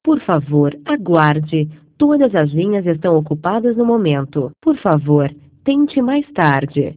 Por favor, aguarde. Todas as linhas estão ocupadas no momento. Por favor, tente mais tarde.